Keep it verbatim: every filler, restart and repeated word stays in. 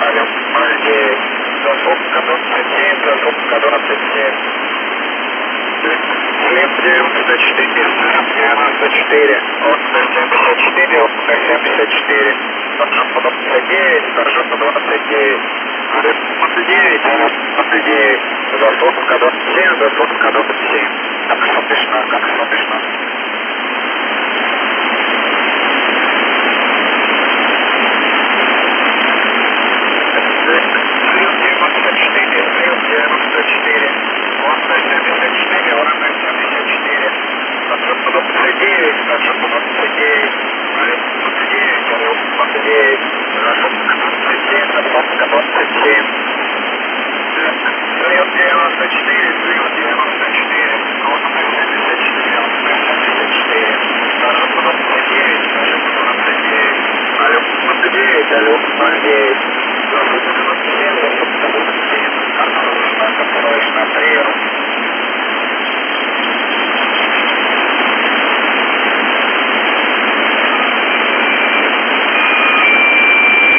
алло, ноль девять. Застройка двадцать семь, застройка двадцать семь. Слеп девяносто четыре, слеп девяносто четыре. Отто семьдесят четыре, Отто семьдесят четыре. Старшота двадцать девять, Старшота двадцать девять. Алло, двадцать девять, алло, двадцать девять. Застройка двадцать семь, застройка двадцать семь. Как слышно, как слышно. Слеп девяносто четыре, слеп девяносто четыре. Отто семьдесят четыре, Отто семьдесят четыре. Старшота двадцать девять, Старшота двадцать девять. Алло, двадцать девять, алло, двадцать девять. Застройка двадцать семь, застройка двадцать семь. Слеп девяносто четыре, слеп девяносто четыре. Отто семьдесят четыре, Отто семьдесят четыре. Старшота двадцать девять, Старшота двадцать девять. Алло, двадцать девять, алло, ноль девять. Застройка двадцать